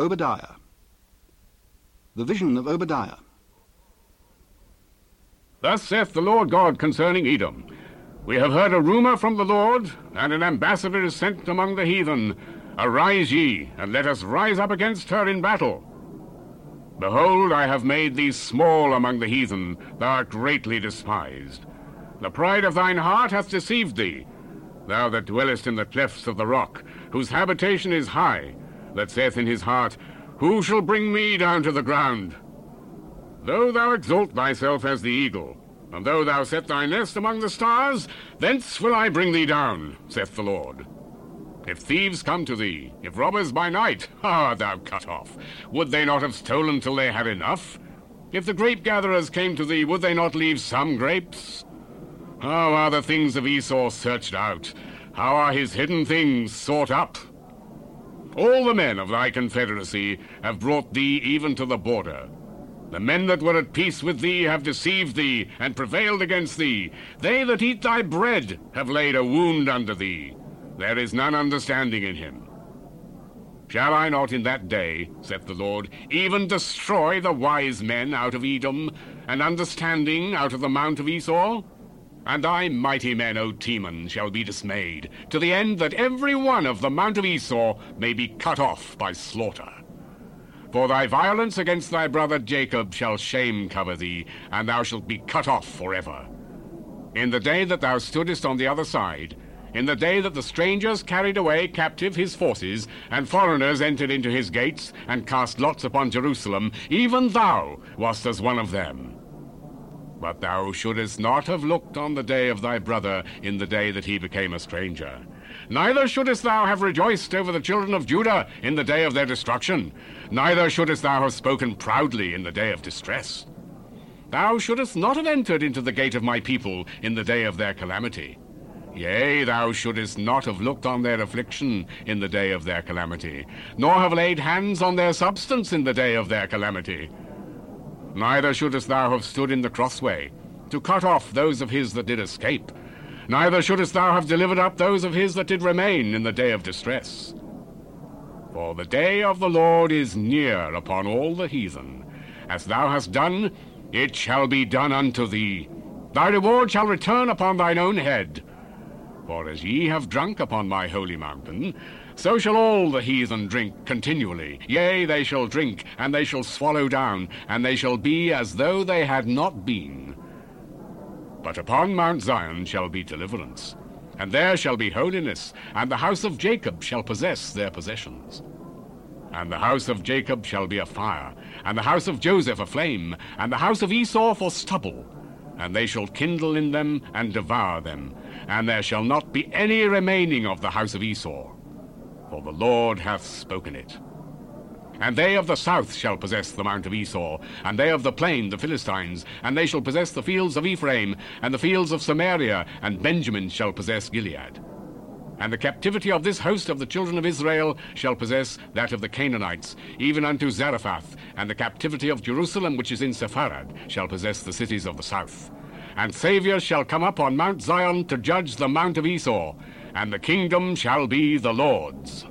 Obadiah. The vision of Obadiah. Thus saith the Lord God concerning Edom. We have heard a rumor from the Lord, and an ambassador is sent among the heathen. Arise ye, and let us rise up against her in battle. Behold, I have made thee small among the heathen, thou art greatly despised. The pride of thine heart hath deceived thee, thou that dwellest in the clefts of the rock, whose habitation is high, that saith in his heart, Who shall bring me down to the ground? Though thou exalt thyself as the eagle, and though thou set thy nest among the stars, thence will I bring thee down, saith the Lord. If thieves come to thee, if robbers by night, art thou cut off. Would they not have stolen till they had enough? If the grape-gatherers came to thee, would they not leave some grapes? How are the things of Esau searched out? How are his hidden things sought up? All the men of thy confederacy have brought thee even to the border. The men that were at peace with thee have deceived thee, and prevailed against thee. They that eat thy bread have laid a wound under thee. There is none understanding in him. Shall I not in that day, saith the Lord, even destroy the wise men out of Edom, and understanding out of the mount of Esau? And thy mighty men, O Teman, shall be dismayed, to the end that every one of the mount of Esau may be cut off by slaughter. For thy violence against thy brother Jacob shall shame cover thee, and thou shalt be cut off forever. In the day that thou stoodest on the other side, in the day that the strangers carried away captive his forces, and foreigners entered into his gates, and cast lots upon Jerusalem, even thou wast as one of them. But thou shouldest not have looked on the day of thy brother in the day that he became a stranger. Neither shouldest thou have rejoiced over the children of Judah in the day of their destruction. Neither shouldest thou have spoken proudly in the day of distress. Thou shouldest not have entered into the gate of my people in the day of their calamity. Yea, thou shouldest not have looked on their affliction in the day of their calamity, nor have laid hands on their substance in the day of their calamity. Neither shouldest thou have stood in the crossway, to cut off those of his that did escape. Neither shouldest thou have delivered up those of his that did remain in the day of distress. For the day of the Lord is near upon all the heathen. As thou hast done, it shall be done unto thee. Thy reward shall return upon thine own head. For as ye have drunk upon my holy mountain, so shall all the heathen drink continually. Yea, they shall drink, and they shall swallow down, and they shall be as though they had not been. But upon Mount Zion shall be deliverance, and there shall be holiness, and the house of Jacob shall possess their possessions. And the house of Jacob shall be a fire, and the house of Joseph a flame, and the house of Esau for stubble. And they shall kindle in them and devour them, and there shall not be any remaining of the house of Esau. For the Lord hath spoken it. And they of the south shall possess the mount of Esau, and they of the plain the Philistines, and they shall possess the fields of Ephraim, and the fields of Samaria, and Benjamin shall possess Gilead. And the captivity of this host of the children of Israel shall possess that of the Canaanites, even unto Zarephath, and the captivity of Jerusalem, which is in Sepharad, shall possess the cities of the south. And saviors shall come up on Mount Zion to judge the mount of Esau, and the kingdom shall be the Lord's.